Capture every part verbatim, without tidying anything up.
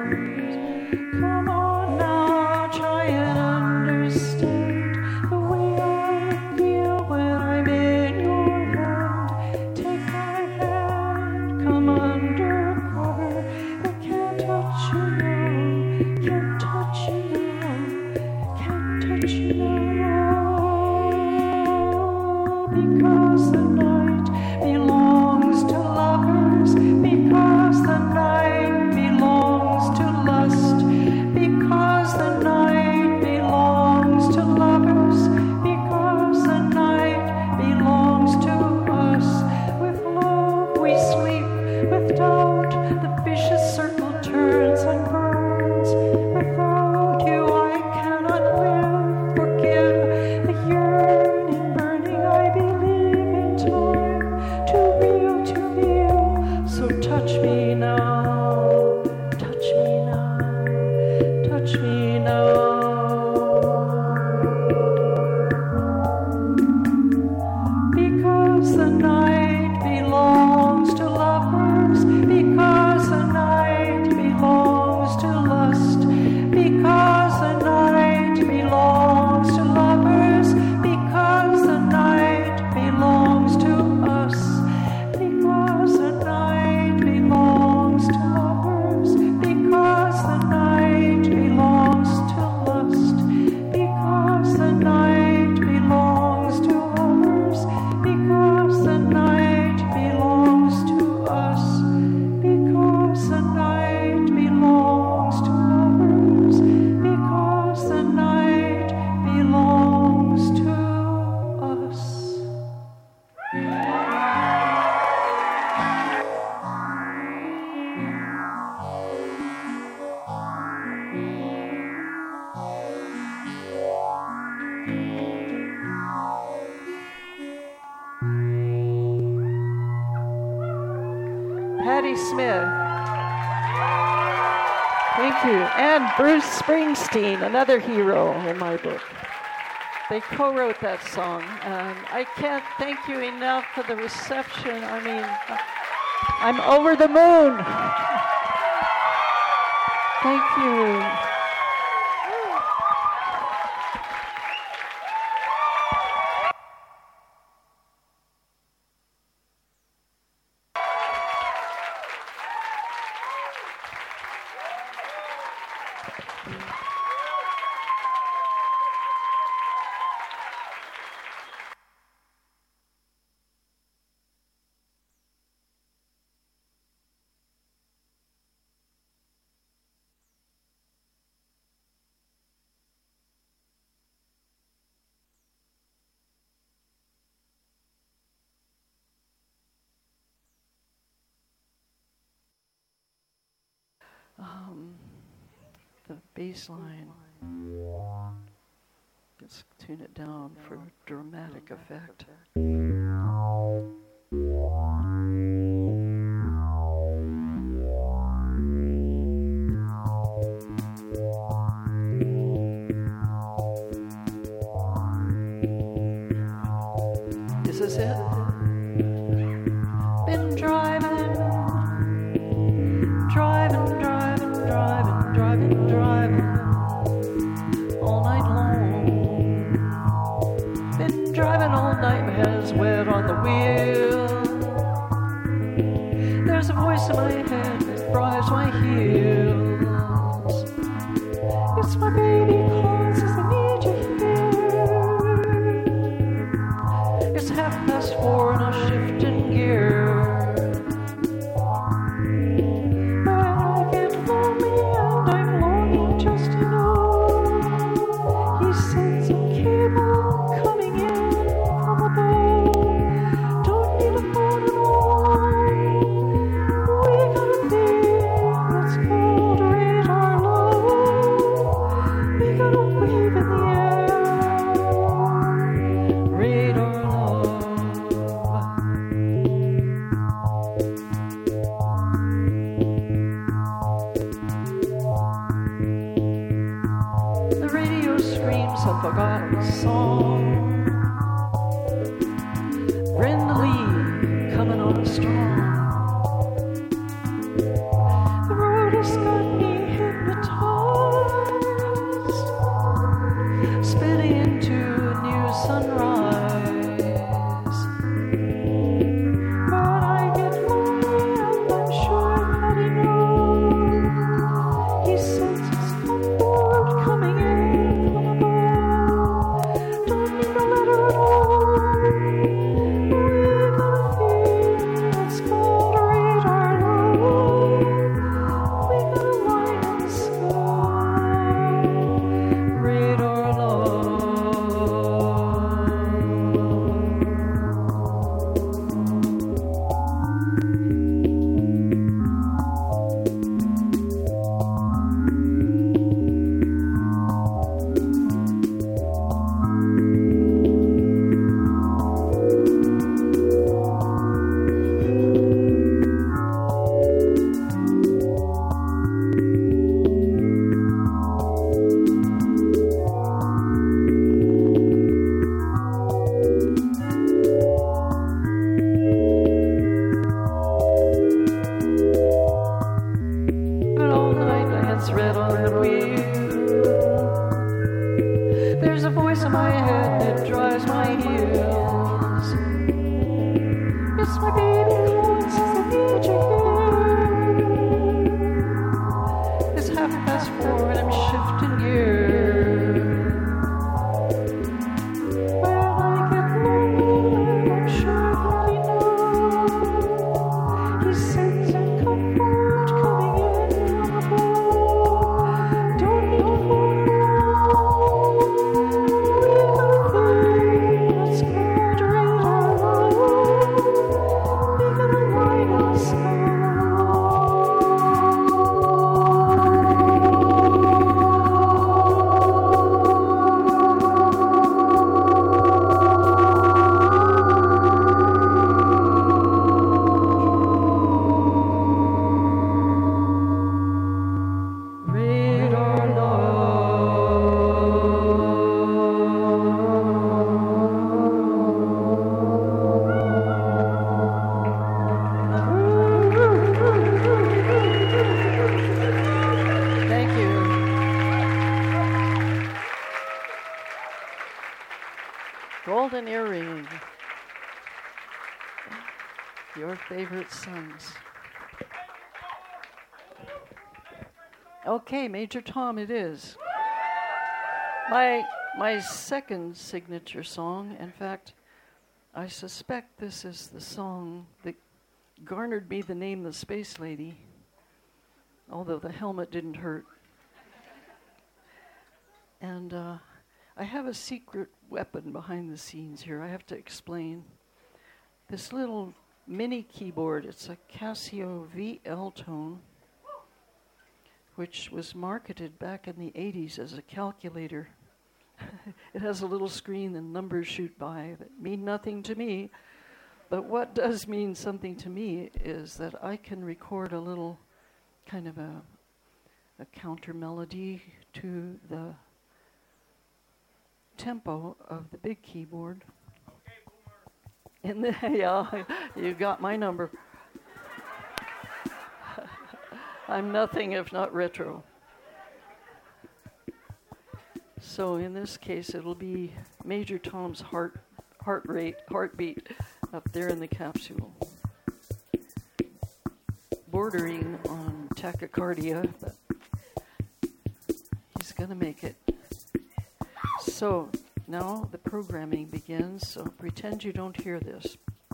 Come on now, try and understand the way I feel when I'm in your hand. Take my hand, come undercover. I can't touch you now, can't touch you now, can't touch you now. Because the night belongs to lovers, because the night belongs to lust, because the night belongs to lovers, because the night belongs to us. With love we sleep, with doubt the vicious circle turns and burns. Without you I cannot live, forgive the yearning, burning. I believe in time, too real, too real. So touch me now, touch me now, touch me now. Because the night belongs to lovers, because the night belongs to lust, because the night belongs to lovers, because the night belongs to us, because the night belongs to lovers, because the night belongs to lust, because the night belongs to lovers, because the night belongs to us, because the night belongs to lovers, because the night belongs to us. Patti Smith. Thank you. And Bruce Springsteen, another hero in my book. They co-wrote that song. And I can't thank you enough for the reception. I mean, I'm over the moon. Thank you. Um, the bass line. Let's tune it down for dramatic effect. This is it. Been driving, driving, driving, driving, driving, driving all night long. Been driving all night, my head's wet on the wheel. There's a voice in my head that drives my heels. It's my baby calling, says I need you here. It's half past four and I'll shift in gear. Forgotten song. Brenda Lee coming on strong. The road has got me thread on the wheel. There's a voice in my head that drives my heels. It's my baby calling, says I need you here. It's half past four and I'm shifting gears. When I get lonely, I'm sure that he knows. He sends a comfort coming in on a boat. Don't need to hold on. Let's go direct our road. We're gonna ride us Golden Earring, your favorite sons. Okay, Major Tom it is. My, my second signature song, in fact, I suspect this is the song that garnered me the name the Space Lady, although the helmet didn't hurt. And uh, I have a secret weapon behind the scenes here. I have to explain. This little mini keyboard, it's a Casio V L Tone, which was marketed back in the eighties as a calculator. It has a little screen and numbers shoot by that mean nothing to me. But what does mean something to me is that I can record a little kind of a, a counter melody to the tempo of the big keyboard. Okay, Boomer. And the, yeah, you got my number. I'm nothing if not retro. So in this case, it'll be Major Tom's heart, heart rate, heartbeat up there in the capsule, bordering on tachycardia, but he's gonna make it. So now the programming begins, so pretend you don't hear this.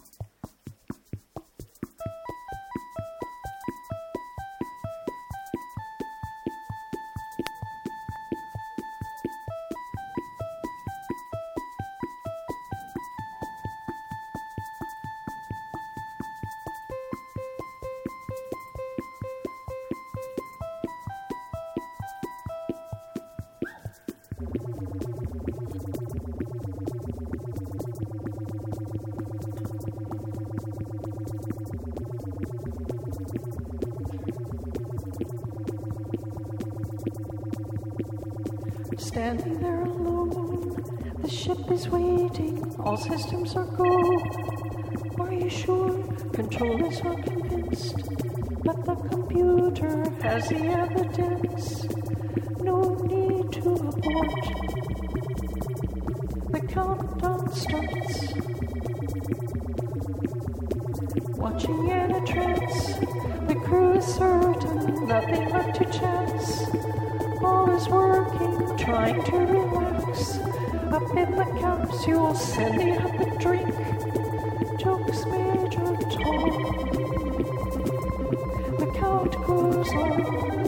Standing there alone, the ship is waiting, all systems are go. Are you sure? Controllers are convinced, but the computer has the evidence. No need to abort. The countdown starts. Watching in a trance, the crew is certain, nothing left to chance. All is working, trying to relax. Up in the capsule, sending up a drink. Jokes Major Tom. The count goes on.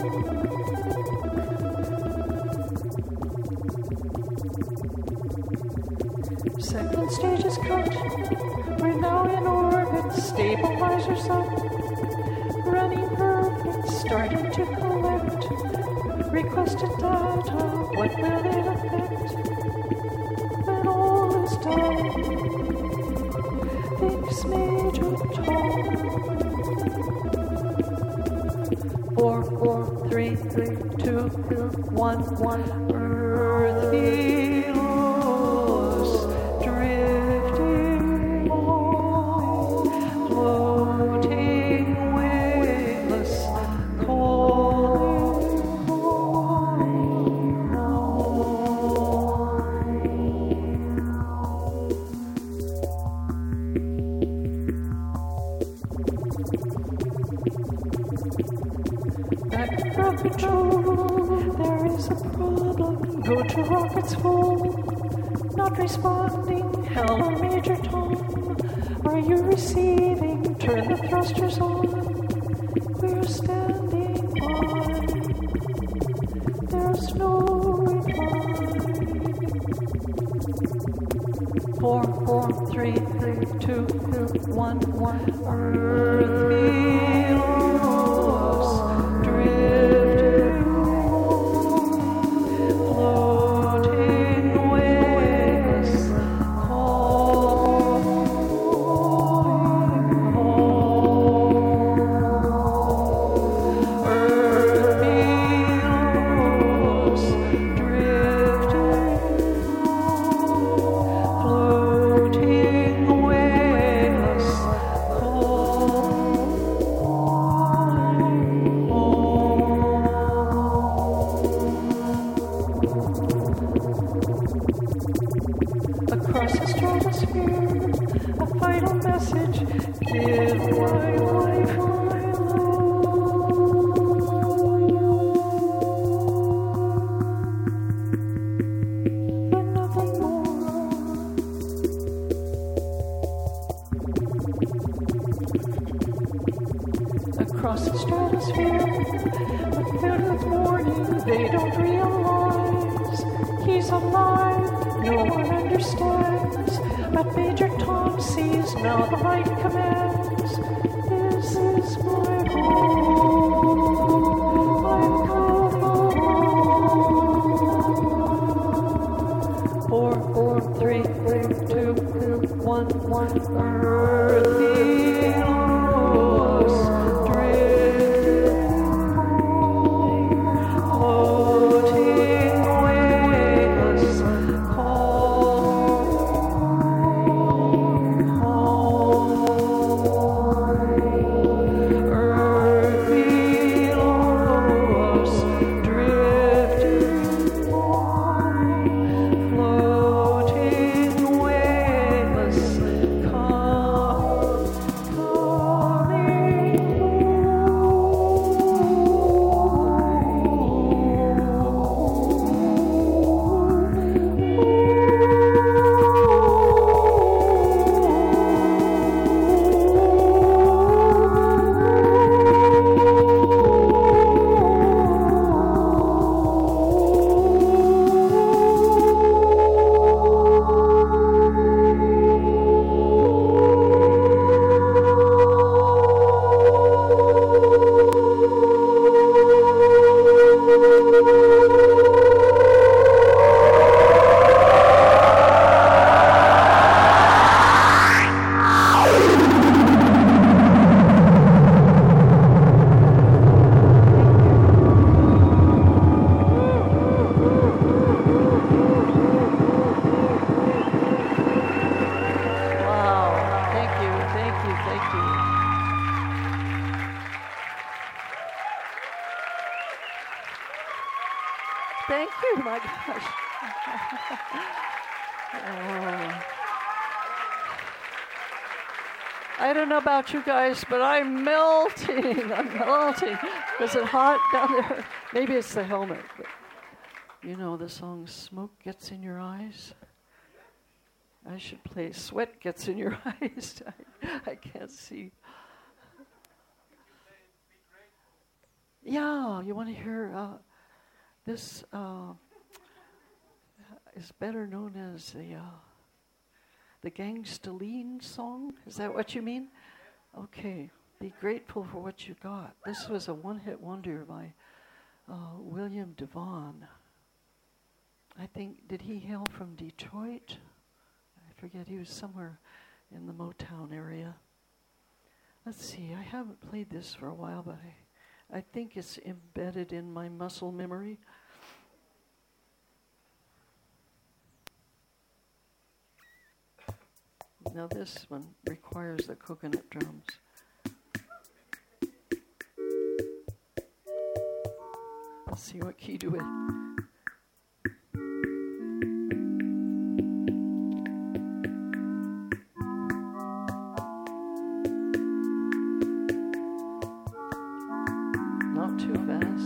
Second stage is cut. We're now in orbit, stabilizers up. Running perfect, starting to collect. Requested data, what will it affect? When all is done, thinks Major Tom. Four, four, three, three, two, two, one, one. Earth below, drifting on, floating weightless, calling. back from control. There is a problem. Go to rockets full. Not responding. Hello, Major Tom. Are you receiving? Turn the thrusters on. We're standing by. There's no reply. Four, four, three, three, two, two, one, one. Earth below us, drifting, floating waves, calling home. Earth below us, drifting, floating waves, calling home. Across the stratosphere, a vital message. Give my life my love, but nothing more. Across the stratosphere, filled with warning, they don't realize he's alive. No one understands, but Major Tom sees. Now the light commands. This is my home. I'm come home. Four, four, three, three, two, two, one, one. Earth below us, drifting, floating waves, calling home. Earth below us, drifting, floating waves, calling Wow. Thank you, thank you, thank you. Thank you, my gosh. Oh. I don't know about you guys, but I'm melting. I'm melting. Is it hot down there? Maybe it's the helmet. But you know the song Smoke Gets in Your Eyes? I should play Sweat Gets in Your Eyes. I, I can't see. Yeah, you want to hear uh, this uh, is better known as the uh, the Gangstaline song. Is that what you mean? Okay. Be grateful for what you got. This was a one-hit wonder by uh, William Devon. I think, did he hail from Detroit? I forget, he was somewhere in the Motown area. Let's see, I haven't played this for a while, but I, I think it's embedded in my muscle memory. Now this one requires the coconut drums. Let's see what key do it. Not too fast.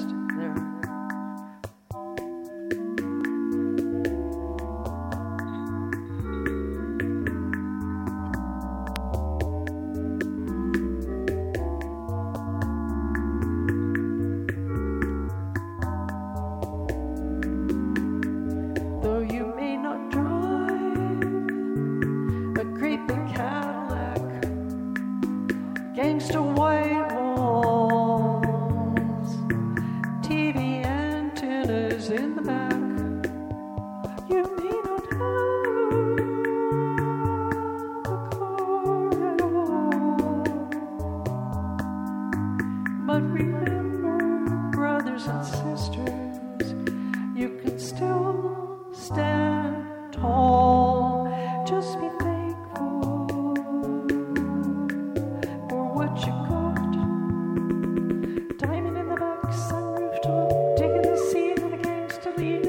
in the back. You may not have a car at all, but remember, brothers and sisters, you can still stand tall. Just be thankful for what you got. Diamond in the back, sunroof top, digging the sea with a gangster lead.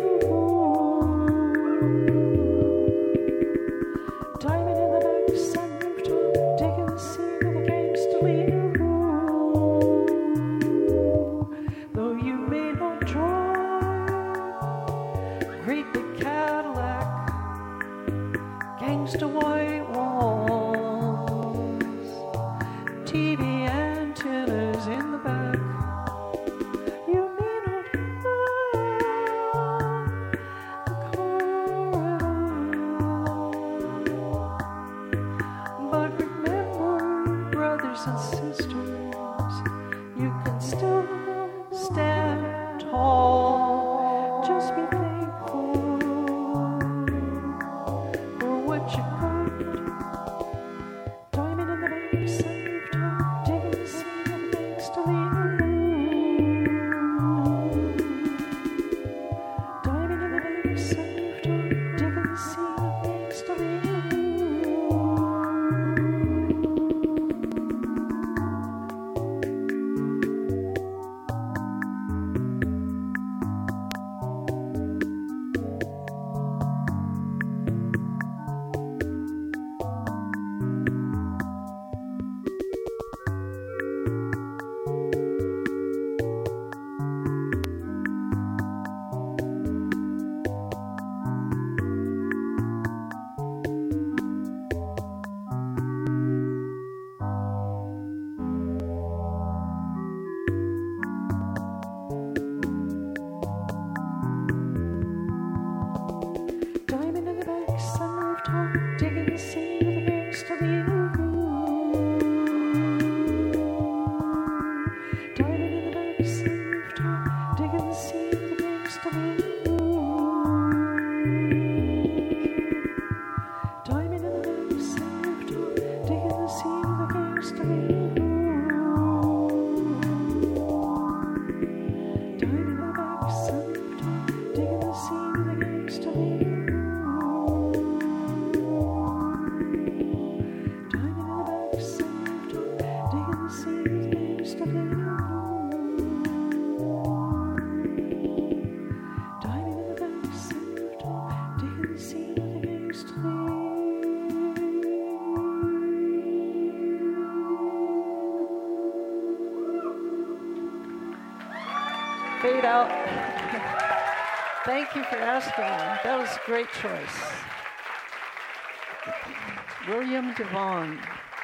Diamond in the back, sunroof top, digging the sea with a gangster lead. Though you may not drive great big Cadillac, gangsta white walls, T V antennas in the back. You may not have a car at all, but remember, brothers and sisters, you can still stand tall. Just be thankful for what you got. Diamond in the back, sunroof top, digging the sea with a gangsta lead. Diamond in the back, sunroof top, digging the sea with a gangsta lead. Diamond in the back, sunroof top, digging the sea with a gangsta lead. Diamond in the back, sunroof top, digging the sea with a gangsta lead. Diamond in the back, sunroof top, digging the sea with a gangsta lead. Diamond in the back, sunroof top, digging the sea with a gangsta lead. Diamond in the back, sunroof top, digging the sea with a gangsta lead. Diamond in the back, sunroof top, digging the sea with a gangsta lead. Fade out. Thank you for asking me. That was a great choice. William Devon.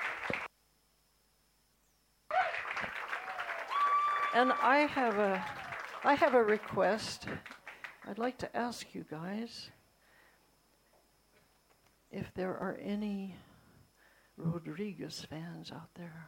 And I have a I have a request. I'd like to ask you guys if there are any Rodriguez fans out there.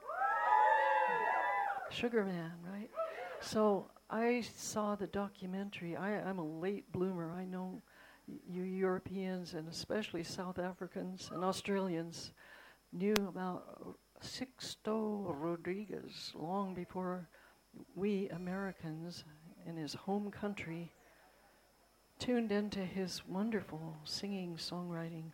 Sugar Man, right? So I saw the documentary. I, I'm a late bloomer. I know y- you Europeans and especially South Africans and Australians knew about Sixto Rodriguez long before we Americans in his home country tuned into his wonderful singing, songwriting.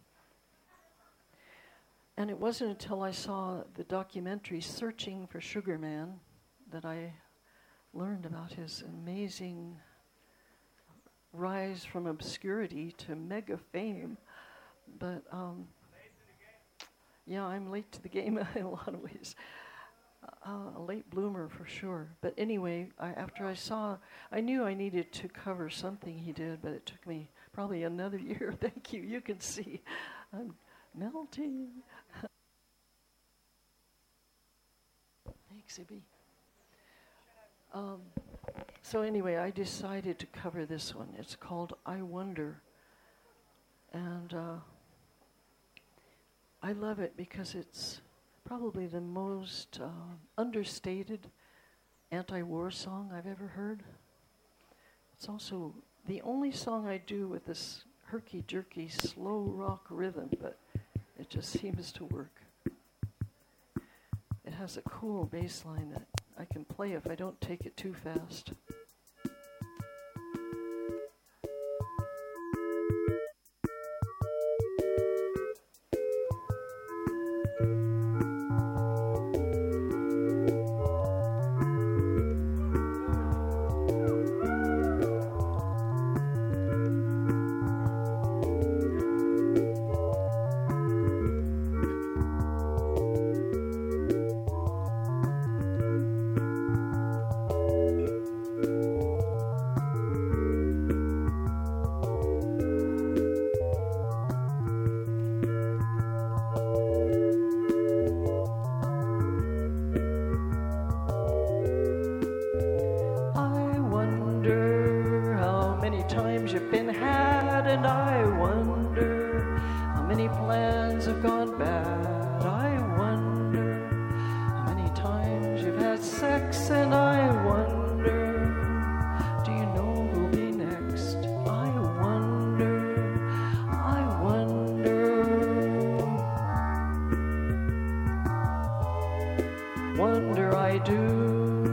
And it wasn't until I saw the documentary Searching for Sugar Man that I learned about his amazing rise from obscurity to mega fame. But um, yeah, I'm late to the game in a lot of ways. Uh, a late bloomer for sure. But anyway, I, after I saw, I knew I needed to cover something he did, but it took me probably another year. Thank you. You can see I'm melting. Thanks, Ibby. Um, so anyway, I decided to cover this one. It's called I Wonder. And uh, I love it because it's probably the most uh, understated anti-war song I've ever heard. It's also the only song I do with this herky-jerky slow rock rhythm, but it just seems to work. It has a cool bass line that I can play if I don't take it too fast. You've been had, and I wonder how many plans have gone bad. I wonder how many times you've had sex, and I wonder, do you know who'll be next? I wonder, I wonder, wonder I do.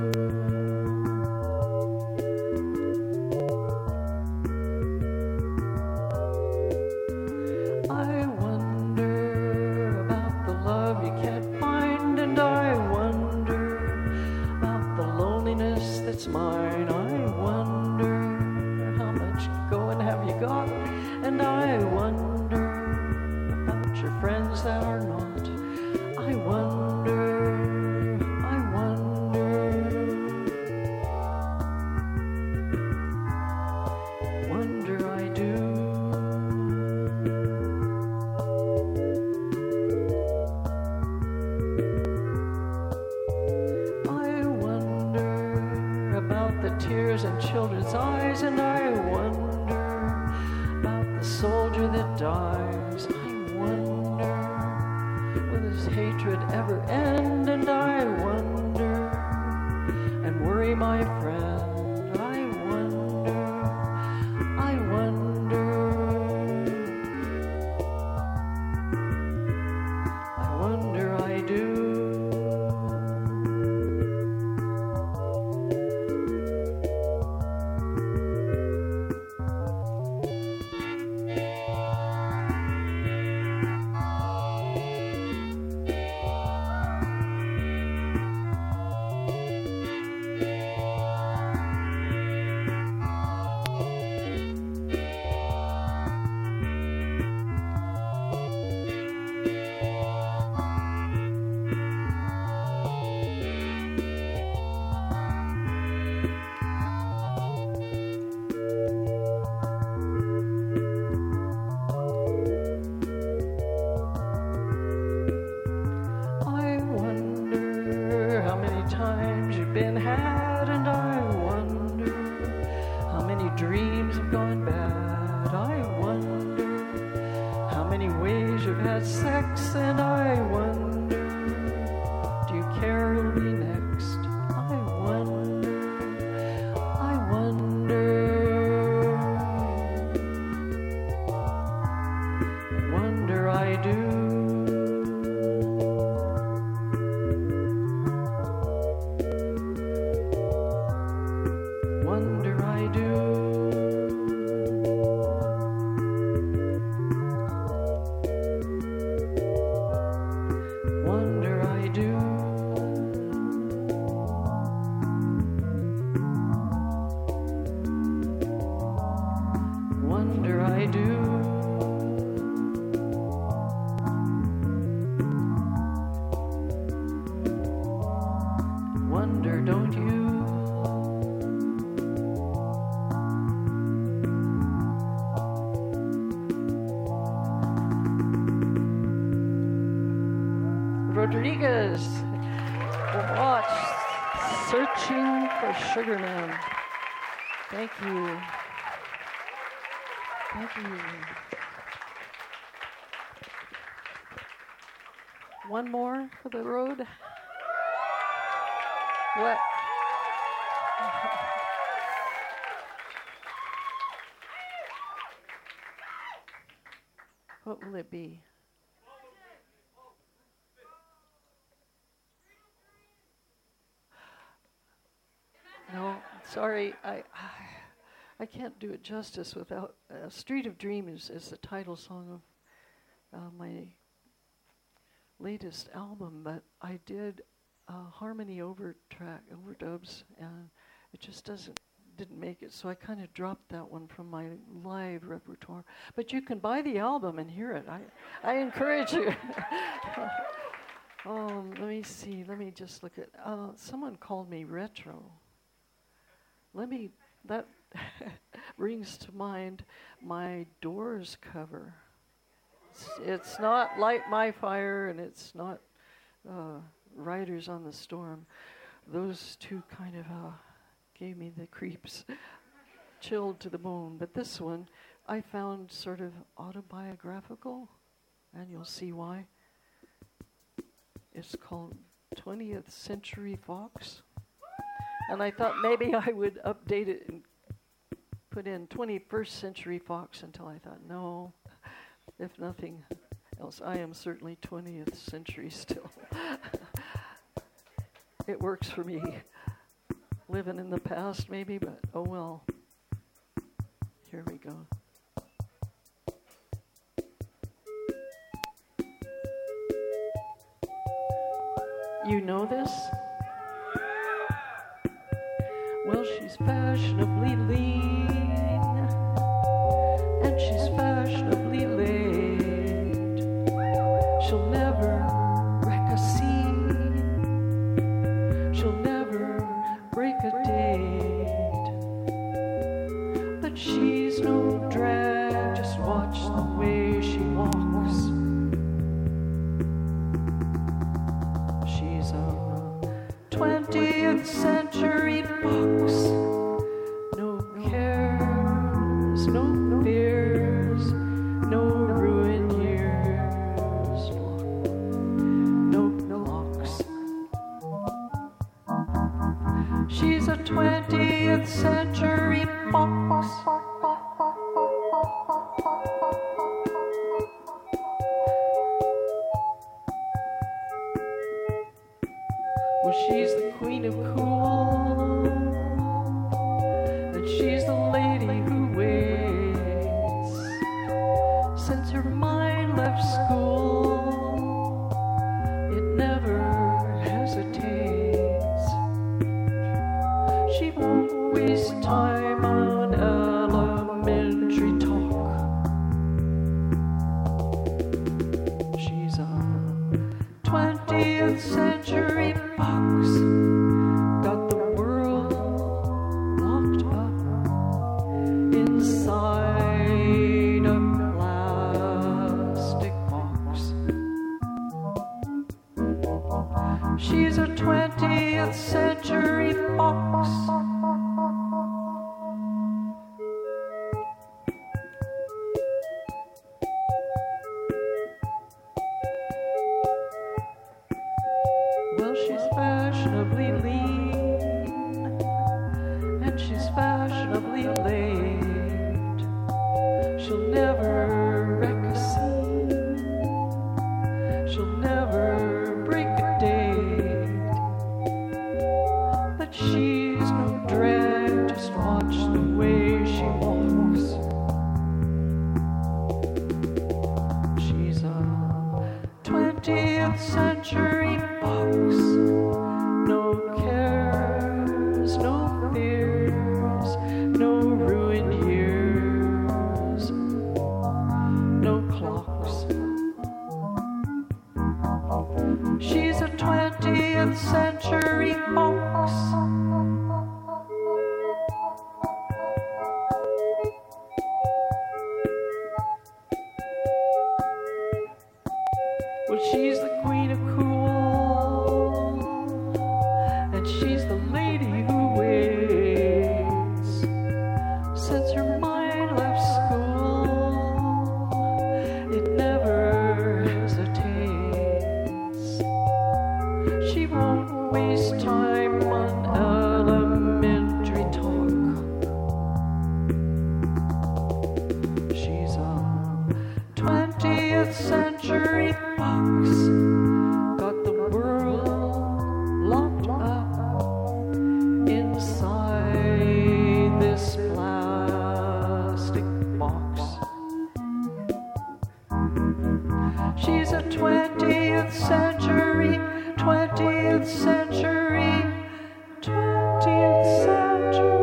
It's mine. I wonder how much going have you got, and I wonder about your friends that are not. I wonder, I wonder, wonder I do. Tears in children's eyes, and I wonder about the soldier that dies. I wonder, will his hatred ever end? And I wonder, and worry my friend. I wonder, I wonder, I wonder I do. Times you've been had, and I wonder how many dreams have gone bad. I wonder how many ways you've had sex, and I wonder, do you care who'll be next? I wonder, I wonder, wonder I do. Wonder I do. Wonder I do. Wonder I do. Wonder, don't you? Rodriguez, watch Searching for Sugar Man. Thank you. Thank you. One more for the road. What? What will it be? No, sorry, I, I I can't do it justice without uh, Street of Dreams is the title song of uh, my latest album, but I did uh, harmony over track overdubs, and it just doesn't didn't make it, so I kind of dropped that one from my live repertoire. But you can buy the album and hear it. I I encourage you. um, let me see. Let me just look at. Uh, someone called me retro. Let me. That brings to mind my Doors cover. It's, it's not Light My Fire, and it's not uh, Riders on the Storm. Those two kind of uh, gave me the creeps, chilled to the bone. But this one I found sort of autobiographical, and you'll see why. It's called twentieth Century Fox. And I thought maybe I would update it and put in twenty-first Century Fox until I thought, no, if nothing else, I am certainly twentieth century still. It works for me. Living in the past maybe, but oh well. Here we go. You know this? Well, she's fashionably lean, and she's fashionably late. She'll never wreck a scene. She'll never break a date. But she's no drag, just watch the way she walks. She's a twentieth century fox. No cares, no fears, no ruined years, no locks. She's a twentieth century fox. Well, she's the queen of cool, and she's the lady who waits. Since her mind left school, it never hesitates. She won't waste time on elementary talk. She's a twentieth century fox, got the world locked up box, got the world locked up inside this plastic box. She's a twentieth century, twentieth century, twentieth century.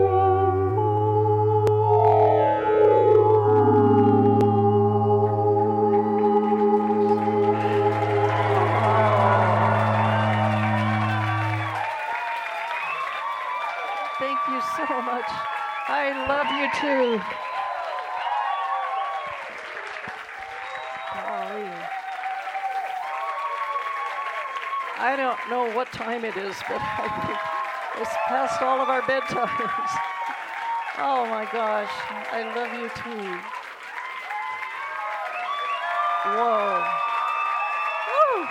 Thank you so much. I love you too. Golly. I don't know what time it is, but I think it's past all of our bedtimes. Oh my gosh, I love you too. Whoa. Woo.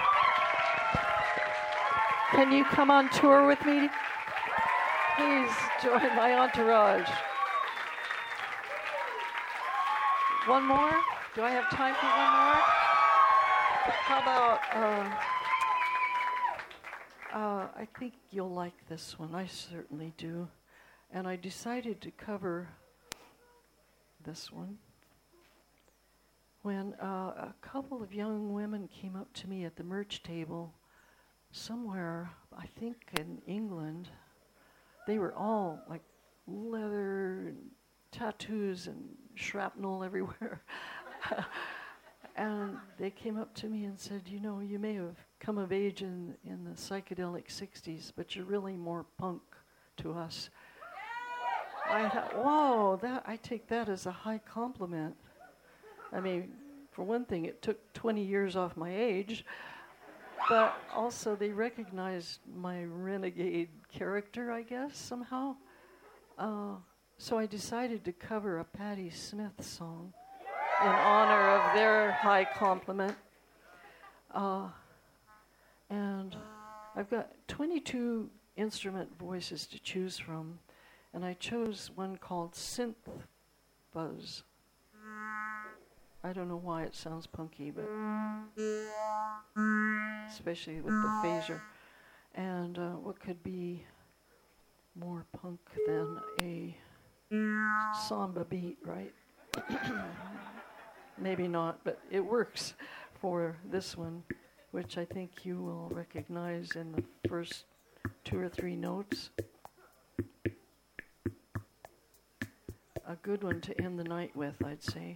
Can you come on tour with me? Please join my entourage. One more? Do I have time for one more? How about, uh, uh, I think you'll like this one. I certainly do. And I decided to cover this one when uh, a couple of young women came up to me at the merch table somewhere, I think in England. They were all like leather and tattoos and shrapnel everywhere. And they came up to me and said, you know, you may have come of age in, in the psychedelic sixties, but you're really more punk to us. I thought, whoa, that, I take that as a high compliment. I mean, for one thing, it took twenty years off my age, but also they recognized my renegade character, I guess, somehow. Uh, so I decided to cover a Patti Smith song in honor of their high compliment. Uh, and I've got twenty-two instrument voices to choose from, and I chose one called Synth Buzz. I don't know why it sounds punky, but especially with the phaser. And uh, what could be more punk than a samba beat, right? Maybe not, but it works for this one, which I think you will recognize in the first two or three notes. A good one to end the night with, I'd say.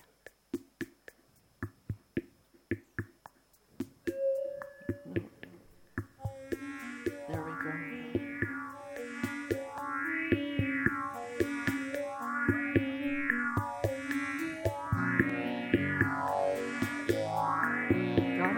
There we go. Got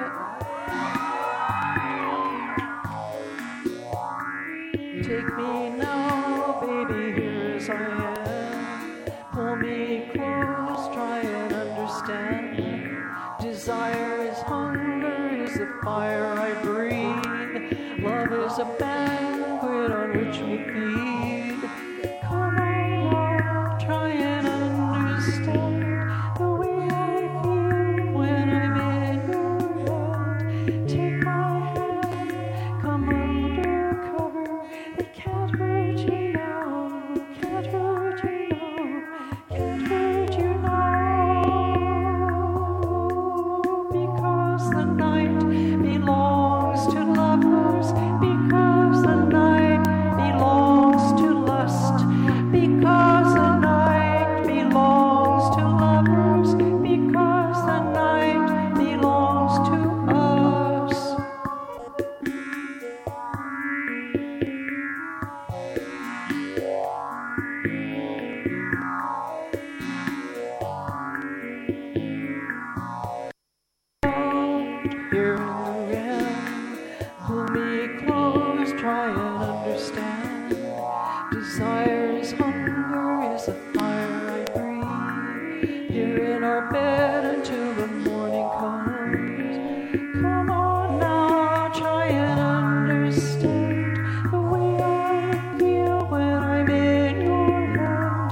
it? Take me now, baby, here as I am. Pull me close, try and understand. Desire is hunger, is the fire I breathe. Love is a banquet on which we feed. Come on, love, try and understand the way I feel when I'm in your hand. Take my hand, come under cover. They can't hurt you now, can't hurt you now, can't hurt you now. Because the night belongs to lovers, because the night belongs to lust, because the night belongs to lovers, because the night belongs to us. Here in the end, pull me close, try and understand. Desire is hunger, is the fire I breathe. Here in our bed until the morning comes. Come on now, try and understand the way I feel when I'm in your hand.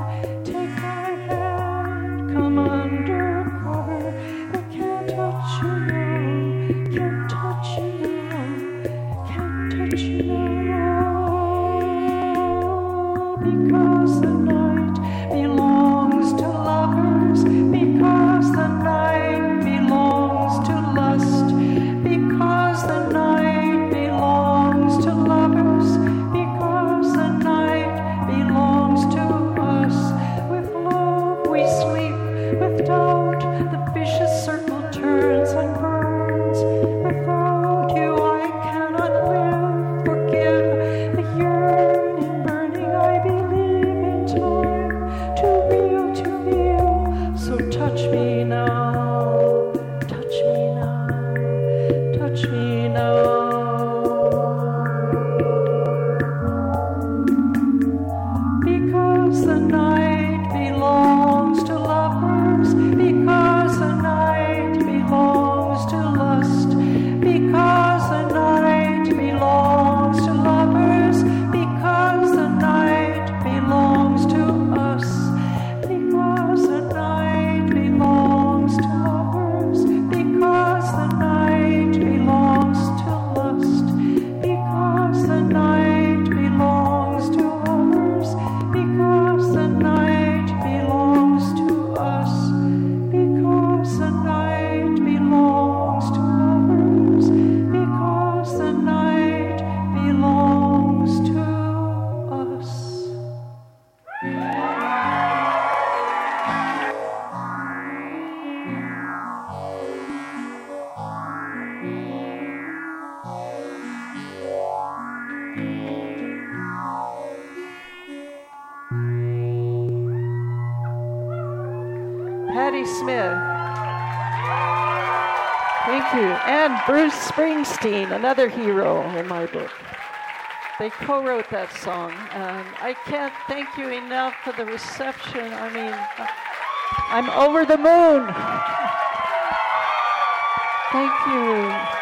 Patti Smith. Thank you. And Bruce Springsteen, another hero in my book. They co-wrote that song, and I can't thank you enough for the reception. I mean, I'm over the moon. Thank you.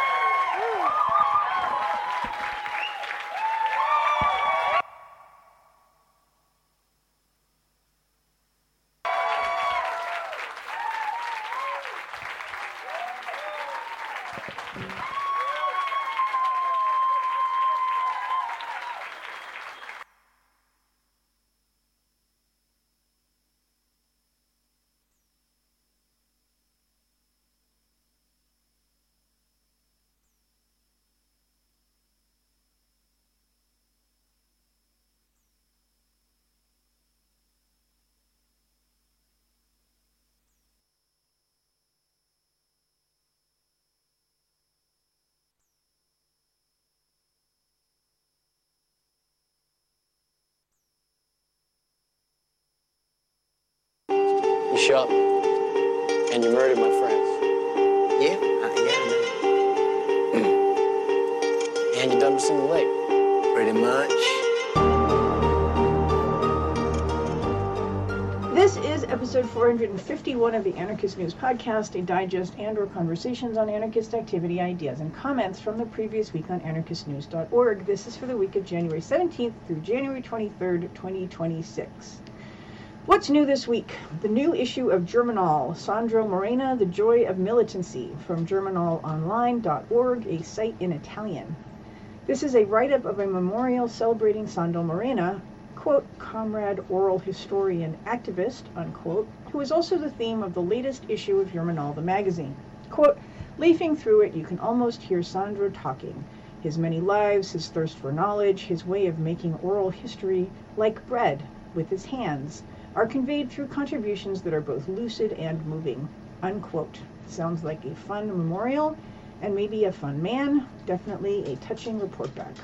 You shot me, and you murdered my friends. Yeah, uh, yeah, I know. And you dumped us in the lake. Pretty much. This is episode four hundred fifty-one of the Anarchist News Podcast, a digest and or conversations on anarchist activity, ideas, and comments from the previous week on anarchist news dot org. This is for the week of January seventeenth through January twenty-third, twenty twenty-six. What's new this week? The new issue of Germinal, Sandro Morena, The Joy of Militancy, from germinal online dot org, a site in Italian. This is a write-up of a memorial celebrating Sandro Morena, quote, comrade, oral historian, activist, unquote, who is also the theme of the latest issue of Germinal, the magazine. Quote, leafing through it, you can almost hear Sandro talking. His many lives, his thirst for knowledge, his way of making oral history like bread with his hands, are conveyed through contributions that are both lucid and moving, unquote. Sounds like a fun memorial, and maybe a fun man, definitely a touching report back.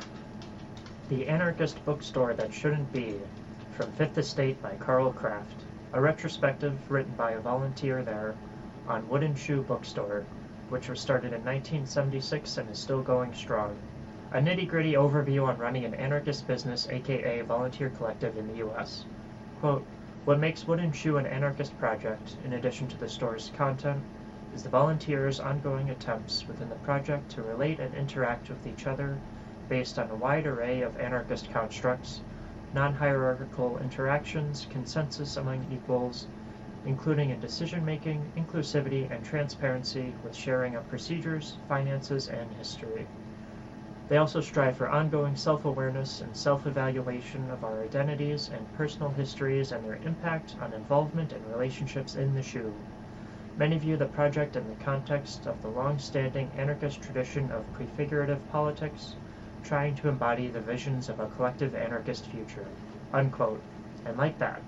The Anarchist Bookstore That Shouldn't Be, from Fifth Estate by Karl Kraft, a retrospective written by a volunteer there on Wooden Shoe Bookstore, which was started in nineteen seventy-six and is still going strong. A nitty-gritty overview on running an anarchist business, aka volunteer collective in the U S. Quote, what makes Wooden Shoe an anarchist project, in addition to the store's content, is the volunteers' ongoing attempts within the project to relate and interact with each other based on a wide array of anarchist constructs, non-hierarchical interactions, consensus among equals, including in decision-making, inclusivity, and transparency with sharing of procedures, finances, and history. They also strive for ongoing self-awareness and self-evaluation of our identities and personal histories and their impact on involvement and relationships in the shoe. Many view the project in the context of the long-standing anarchist tradition of prefigurative politics, trying to embody the visions of a collective anarchist future. Unquote. And like that.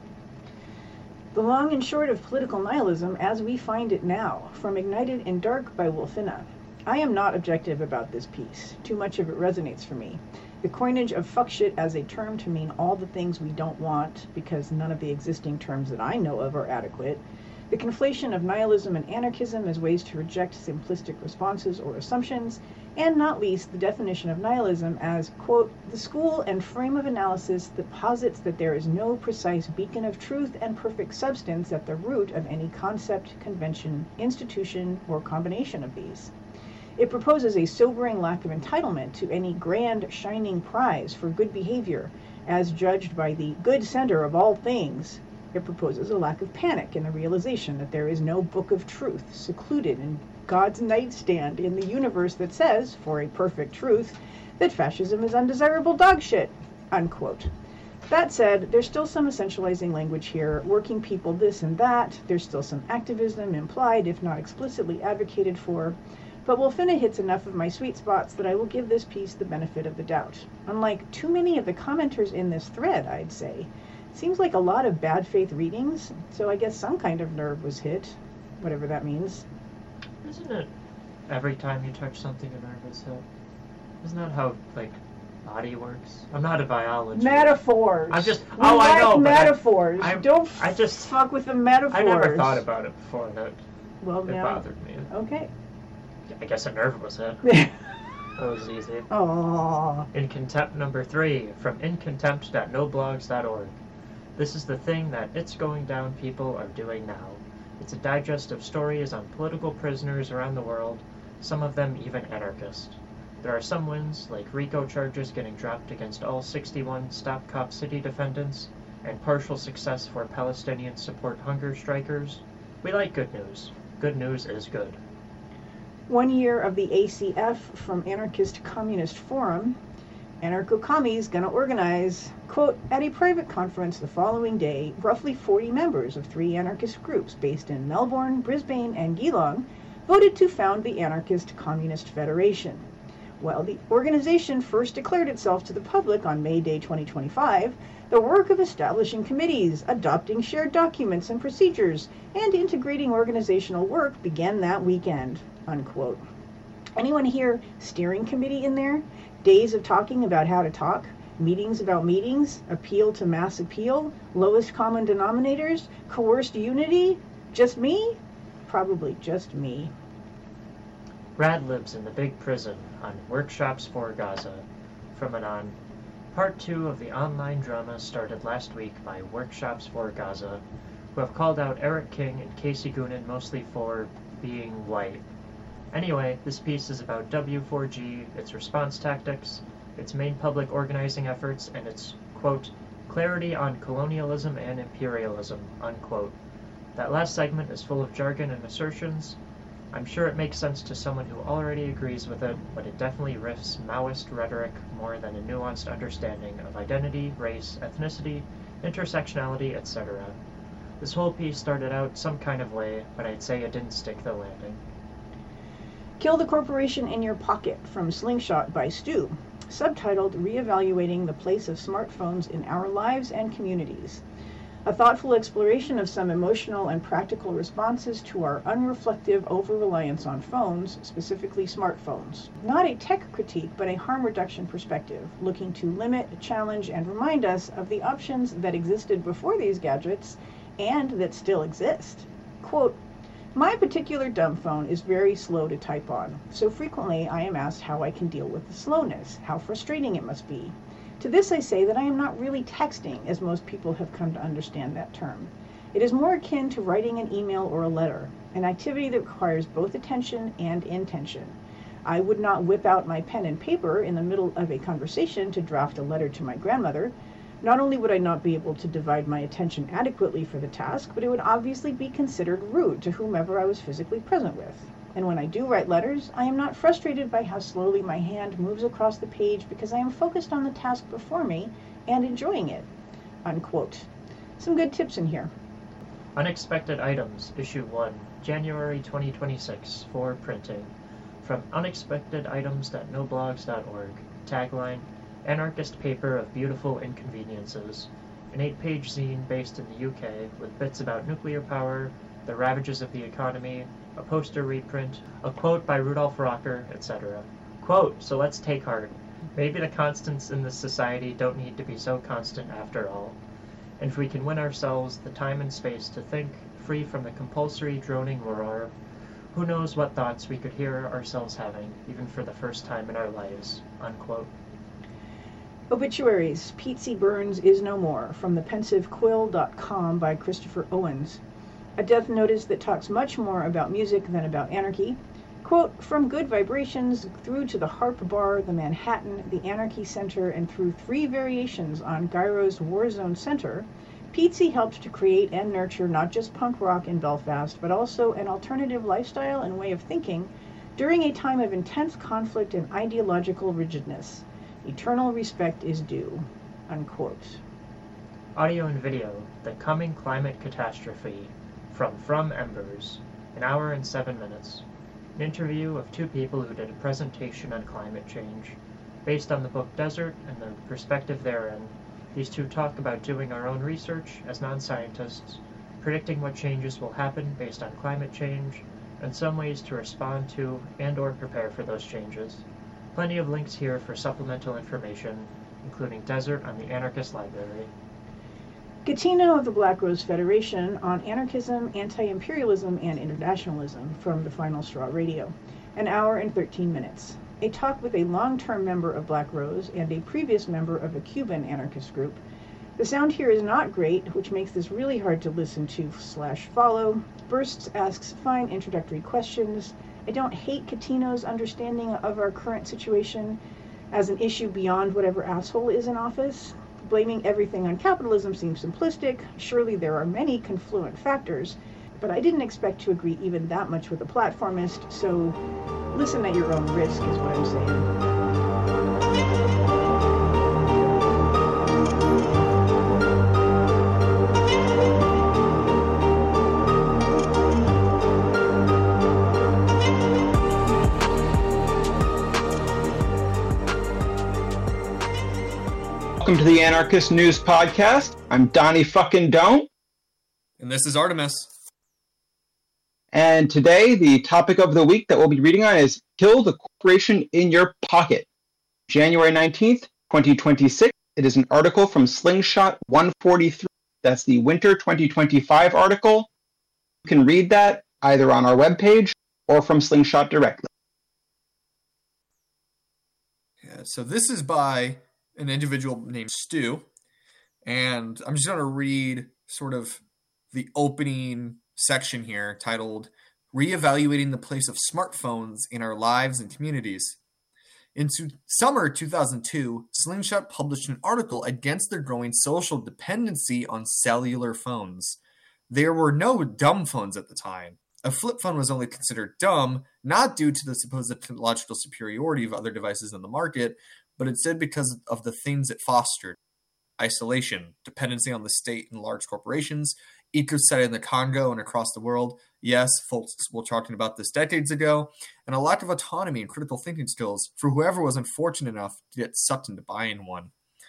The long and short of political nihilism as we find it now, from Ignited in Dark by Wolfina. I am not objective about this piece. Too much of it resonates for me. The coinage of fuck shit as a term to mean all the things we don't want, because none of the existing terms that I know of are adequate. The conflation of nihilism and anarchism as ways to reject simplistic responses or assumptions, and not least the definition of nihilism as, quote, the school and frame of analysis that posits that there is no precise beacon of truth and perfect substance at the root of any concept, convention, institution, or combination of these. It proposes a sobering lack of entitlement to any grand, shining prize for good behavior, as judged by the good center of all things. It proposes a lack of panic in the realization that there is no book of truth secluded in God's nightstand in the universe that says, for a perfect truth, that fascism is undesirable dog shit, unquote. That said, there's still some essentializing language here, working people this and that. There's still some activism implied, if not explicitly advocated for. But Wolfina hits enough of my sweet spots that I will give this piece the benefit of the doubt. Unlike too many of the commenters in this thread, I'd say. It seems like a lot of bad faith readings, so I guess some kind of nerve was hit, whatever that means. Isn't it every time you touch something a nerve is hit? Isn't that how, like, body works. I'm not a biologist. Metaphors. I'm just. We Oh, I like know. but I- metaphors. I, Don't I just. fuck with the metaphors. I never thought about it before. That Well, it now. bothered me. Okay. I guess a nerve was hit. That was easy. Aww. In Contempt number three, from in contempt dot no blogs dot org. This is the thing that It's Going Down people are doing now. It's a digest of stories on political prisoners around the world, some of them even anarchist. There are some wins, like RICO charges getting dropped against all sixty-one Stop Cop City defendants, and partial success for Palestinian support hunger strikers. We like good news. Good news is good. One year of the A C F from Anarchist Communist Forum. Anarcho-commies gonna organize, quote, at a private conference the following day, roughly forty members of three anarchist groups based in Melbourne, Brisbane, and Geelong voted to found the Anarchist Communist Federation. While the organization first declared itself to the public on May Day twenty twenty-five, the work of establishing committees, adopting shared documents and procedures, and integrating organizational work began that weekend, unquote. Anyone hear steering committee in there? Days of talking about how to talk, meetings about meetings, appeal to mass appeal, lowest common denominators, coerced unity? Just me? Probably just me. Rad lives in the big prison on Workshops for Gaza. From Anon. Part two of the online drama started last week by Workshops for Gaza, who have called out Eric King and Casey Goonan mostly for being white. Anyway, this piece is about W four G, its response tactics, its main public organizing efforts, and its, quote, clarity on colonialism and imperialism, unquote. That last segment is full of jargon and assertions. I'm sure it makes sense to someone who already agrees with it, but it definitely riffs Maoist rhetoric more than a nuanced understanding of identity, race, ethnicity, intersectionality, et cetera. This whole piece started out some kind of way, but I'd say it didn't stick the landing. Kill the Corporation in Your Pocket from Slingshot by Stu, subtitled Reevaluating the Place of Smartphones in Our Lives and Communities. A thoughtful exploration of some emotional and practical responses to our unreflective over-reliance on phones, specifically smartphones. Not a tech critique, but a harm reduction perspective, looking to limit, challenge, and remind us of the options that existed before these gadgets and that still exist. Quote, my particular dumb phone is very slow to type on, so frequently I am asked how I can deal with the slowness, how frustrating it must be. To this I say that I am not really texting, as most people have come to understand that term. It is more akin to writing an email or a letter, an activity that requires both attention and intention. I would not whip out my pen and paper in the middle of a conversation to draft a letter to my grandmother. Not only would I not be able to divide my attention adequately for the task, but it would obviously be considered rude to whomever I was physically present with. And when I do write letters, I am not frustrated by how slowly my hand moves across the page because I am focused on the task before me and enjoying it. Unquote. Some good tips in here. Unexpected Items, Issue one, January twenty twenty-six, for printing. From unexpected items dot no blogs dot org. Tagline, Anarchist Paper of Beautiful Inconveniences. An eight-page zine based in the U K with bits about nuclear power, the ravages of the economy, a poster reprint, a quote by Rudolf Rocker, et cetera. Quote, so let's take heart. Maybe the constants in this society don't need to be so constant after all. And if we can win ourselves the time and space to think, free from the compulsory droning roar, who knows what thoughts we could hear ourselves having, even for the first time in our lives, unquote. Obituaries. Pete Burns is no more, from the pensive quill dot com by Christopher Owens. A death notice that talks much more about music than about anarchy. Quote, from Good Vibrations through to the Harp Bar, the Manhattan, the Anarchy Center, and through three variations on Gyro's Warzone Center, Pete helped to create and nurture not just punk rock in Belfast, but also an alternative lifestyle and way of thinking during a time of intense conflict and ideological rigidness. Eternal respect is due. Unquote. Audio and video, The Coming Climate Catastrophe, from From Embers, an hour and seven minutes. An interview of two people who did a presentation on climate change. Based on the book Desert and the perspective therein, these two talk about doing our own research as non-scientists, predicting what changes will happen based on climate change, and some ways to respond to and or prepare for those changes. Plenty of links here for supplemental information, including Desert on the Anarchist Library. Gattino of the Black Rose Federation on Anarchism, Anti-Imperialism, and Internationalism from the Final Straw Radio. An hour and thirteen minutes. A talk with a long-term member of Black Rose and a previous member of a Cuban anarchist group. The sound here is not great, which makes this really hard to listen to slash follow. Bursts asks fine introductory questions. I don't hate Gattino's understanding of our current situation as an issue beyond whatever asshole is in office. Blaming everything on capitalism seems simplistic. Surely there are many confluent factors, but I didn't expect to agree even that much with a platformist, so listen at your own risk is what I'm saying. Welcome to the Anarchist News Podcast. I'm Donnie fucking Don't. And this is Artemis. And today, the topic of the week that we'll be reading on is Kill the Corporation in Your Pocket. January nineteenth, twenty twenty-six. It is an article from Slingshot one forty-three. That's the Winter twenty twenty-five article. You can read that either on our webpage or from Slingshot directly. Yeah, so this is by an individual named Stu, and I'm just going to read sort of the opening section here titled Reevaluating the Place of Smartphones in Our Lives and Communities. In summer two thousand two, Slingshot published an article against the growing social dependency on cellular phones. There were no dumb phones at the time. A flip phone was only considered dumb, not due to the supposed technological superiority of other devices on the market, but instead because of the things it fostered. Isolation, dependency on the state and large corporations, ecocide in the Congo and across the world. Yes, folks were talking about this decades ago, and a lack of autonomy and critical thinking skills for whoever was unfortunate enough to get sucked into buying one.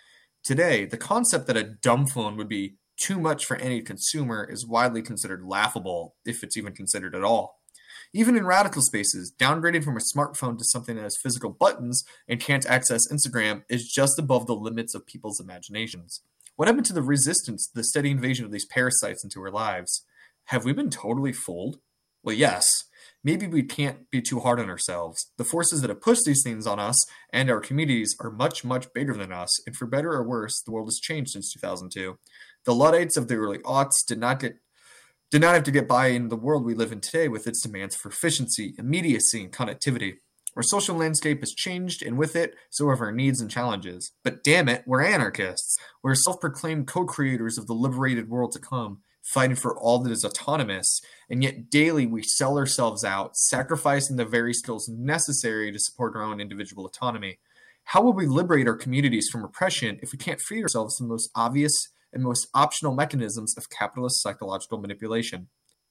Today, the concept that a dumb phone would be too much for any consumer is widely considered laughable, if it's even considered at all. Even in radical spaces, downgrading from a smartphone to something that has physical buttons and can't access Instagram is just above the limits of people's imaginations. What happened to the resistance to the steady invasion of these parasites into our lives? Have we been totally fooled? Well, yes. Maybe we can't be too hard on ourselves. The forces that have pushed these things on us and our communities are much, much bigger than us, and for better or worse, the world has changed since two thousand two. The Luddites of the early aughts did not get did not have to get by in the world we live in today with its demands for efficiency, immediacy, and connectivity. Our social landscape has changed, and with it, so have our needs and challenges. But damn it, we're anarchists. We're self-proclaimed co-creators of the liberated world to come, fighting for all that is autonomous, and yet daily we sell ourselves out, sacrificing the very skills necessary to support our own individual autonomy. How will we liberate our communities from oppression if we can't free ourselves from the most obvious and most optional mechanisms of capitalist psychological manipulation?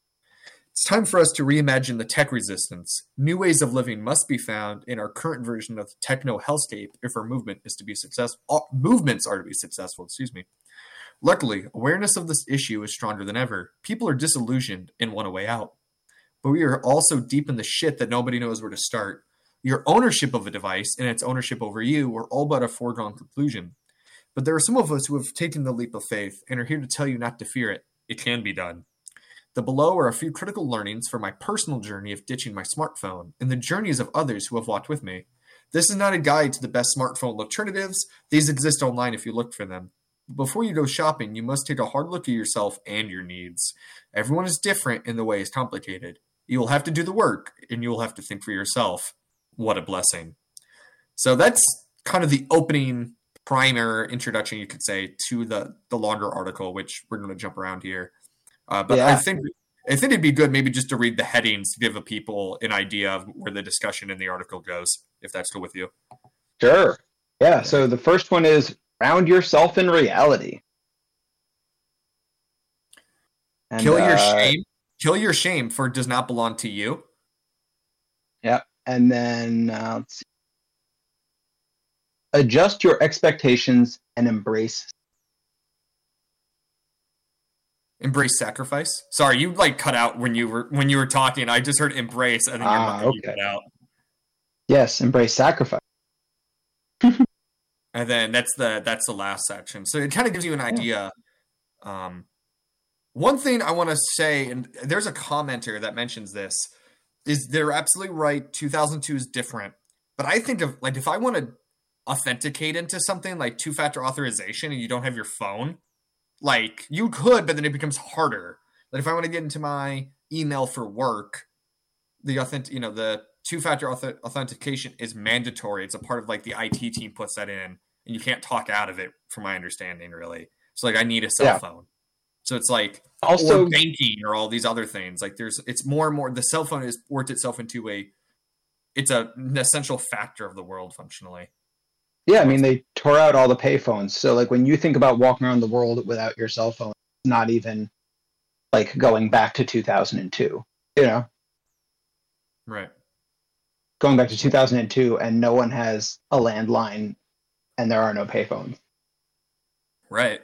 It's time for us to reimagine the tech resistance. New ways of living must be found in our current version of the techno hellscape if our movement is to be successful. Movements are to be successful, excuse me. Luckily, awareness of this issue is stronger than ever. People are disillusioned and want a way out. But we are also deep in the shit that nobody knows where to start. Your ownership of a device and its ownership over you are all but a foregone conclusion. But there are some of us who have taken the leap of faith and are here to tell you not to fear it. It can be done. The below are a few critical learnings from my personal journey of ditching my smartphone and the journeys of others who have walked with me. This is not a guide to the best smartphone alternatives. These exist online if you look for them. But before you go shopping, you must take a hard look at yourself and your needs. Everyone is different and the way is complicated. You will have to do the work and you will have to think for yourself. What a blessing. So that's kind of the opening primer introduction, you could say, to the, the longer article, which we're going to jump around here. Uh, but yeah. I think I think it'd be good maybe just to read the headings to give the people an idea of where the discussion in the article goes, if that's cool with you. Sure. Yeah, so the first one is ground yourself in reality. And, Kill your uh, shame. Kill your shame for it does not belong to you. Yeah, and then uh, let's see. Adjust your expectations and embrace. Embrace sacrifice. Sorry, you like cut out when you were when you were talking. I just heard embrace, and then ah, your okay. you cut out. Yes, embrace sacrifice. And then that's the that's the last section. So it kind of gives you an idea. Um, one thing I want to say, and there's a commenter that mentions this, is they're absolutely right. two thousand two is different. But I think of, like, if I want to authenticate into something like two-factor authorization and you don't have your phone, like, you could, but then it becomes harder. Like, if I want to get into my email for work, the authentic, you know, the two-factor auth- authentication is mandatory. It's a part of, like, the I T team puts that in, and you can't talk out of it, from my understanding, really. So, like, I need a cell Yeah. phone. So it's like, Also- or banking or all these other things. Like, there's, it's more and more, the cell phone has worked itself into a, it's a, an essential factor of the world, functionally. Yeah, I mean, they tore out all the payphones. So, like, when you think about walking around the world without your cell phone, it's not even, like, going back to two thousand two, you know? Right. Going back to two thousand two, and no one has a landline, and there are no payphones. Right.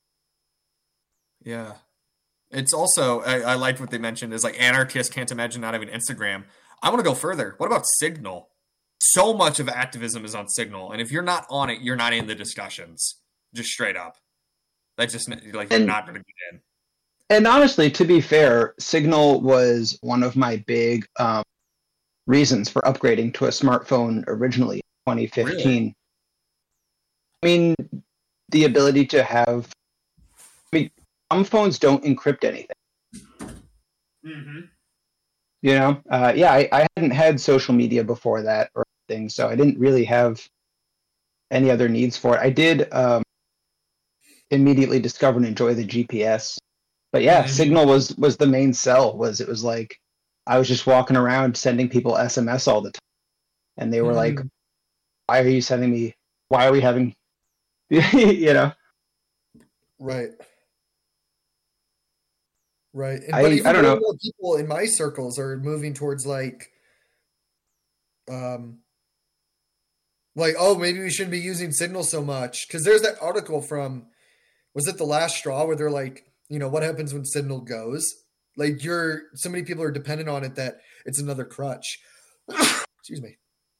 Yeah. It's also, I, I liked what they mentioned, is like anarchists can't imagine not having Instagram. I want to go further. What about Signal? So much of activism is on Signal, and if you're not on it, you're not in the discussions. Just straight up. That's just, like, you're And- not going to get in. And honestly, to be fair, Signal was one of my big um, reasons for upgrading to a smartphone originally in twenty fifteen. I mean, the ability to have... I mean, some phones don't encrypt anything. Mm-hmm. You know? Uh, yeah, I, I hadn't had social media before that or anything, so I didn't really have any other needs for it. I did um, immediately discover and enjoy the G P S. But yeah, Mhm. Signal was was the main sell. Was it was like I was just walking around sending people S M S all the time, and they were like, Mhm. "Why are you sending me? Why are we having?" you know, Right. Right. And, I- but even I don't more know. and more people in my circles are moving towards like, um, like, oh, maybe we shouldn't be using Signal so much. Because there's that article from, was it The Last Straw, where they're like, you know, what happens when Signal goes? Like, you're, so many people are dependent on it that it's another crutch. Excuse me.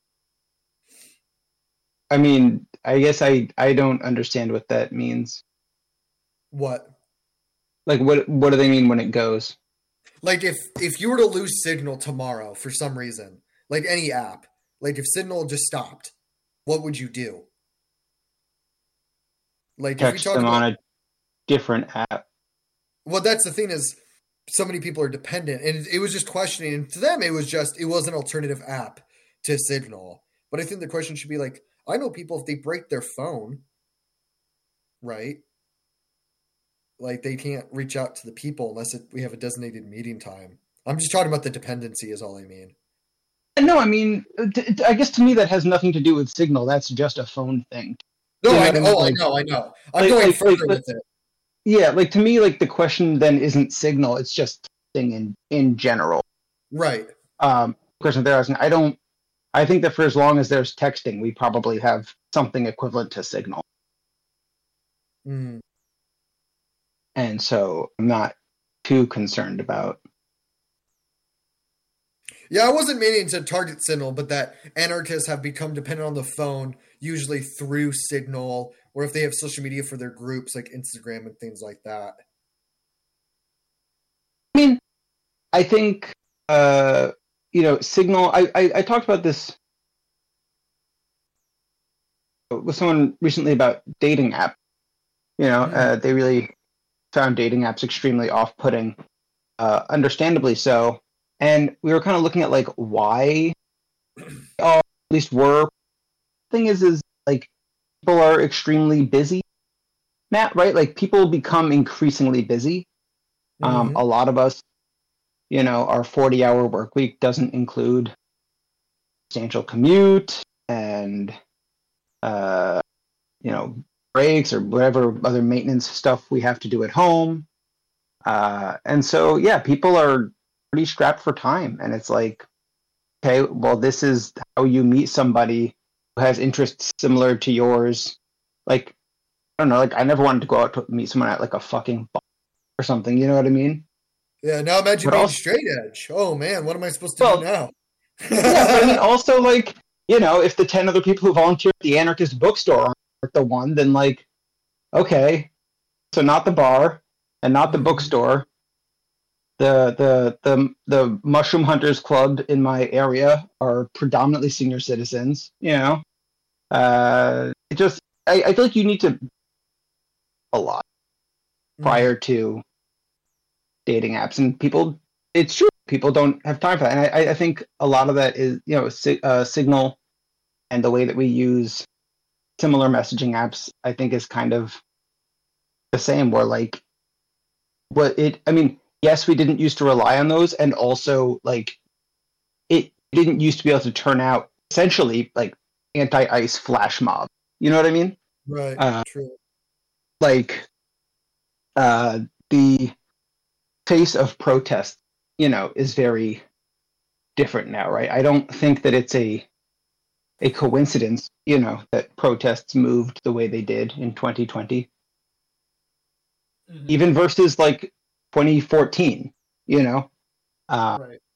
I mean, I guess I I don't understand what that means. What? Like, what what do they mean when it goes? Like, if if you were to lose Signal tomorrow for some reason, like any app, like if Signal just stopped, what would you do? Like, if we Text talk them about, on a different app. well, that's the thing is, so many people are dependent, and it was just questioning. And to them, it was just it was an alternative app to Signal. But I think the question should be like, I know people, if they break their phone, right? Like, they can't reach out to the people unless it, we have a designated meeting time. I'm just talking about the dependency is all I mean. No, I mean, t- t- I guess to me that has nothing to do with Signal. That's just a phone thing. No, You know I what I know, mean? oh, I Like- know, I know. I'm like- going like- further like- with it. Yeah, like to me, like the question then isn't Signal; it's just thing in in general. Right. Um, question there, I was- I don't. I think that for as long as there's texting, we probably have something equivalent to Signal, Mm. and so I'm not too concerned about. Yeah, I wasn't meaning to target Signal, but that anarchists have become dependent on the phone, usually through Signal, or if they have social media for their groups like Instagram and things like that. I mean, I think uh, you know, Signal. I, I I talked about this with someone recently about dating app. You know, uh, they really found dating apps extremely off-putting, uh, understandably so. And we were kind of looking at like why, or at least were. Thing is, is like people are extremely busy, Matt. Right? Like people become increasingly busy. Um, Mhm. a lot of us, you know, our forty-hour work week doesn't include substantial commute and, uh, you know, breaks or whatever other maintenance stuff we have to do at home. Uh, and so, yeah, people are pretty strapped for time. And it's like, okay, well, this is how you meet somebody who has interests similar to yours. Like, I don't know, like I never wanted to go out to meet someone at like a fucking bar or something. You know what I mean? Yeah, now imagine But being also- straight edge. Oh man, what am I supposed to Well, do now? Yeah, but I mean, also like, you know, if the ten other people who volunteer at the anarchist bookstore aren't the one, then like, okay, so not the bar and not the bookstore. The the the the Mushroom Hunters Club in my area are predominantly senior citizens. You know, uh, it just I, I feel like you need to a lot prior to dating apps, and people. It's true. People don't have time for that, and I, I think a lot of that is you know si- uh, Signal and the way that we use similar messaging apps. I think is kind of the same. Where like, what it I mean. Yes, we didn't used to rely on those, and also like it didn't used to be able to turn out essentially like anti-ice flash mob. You know what I mean? Right. Uh, True. Like uh, the face of protest, you know, is very different now, right? I don't think that it's a a coincidence, you know, that protests moved the way they did in twenty twenty, Mhm. even versus like twenty fourteen, you know. Uh, Right.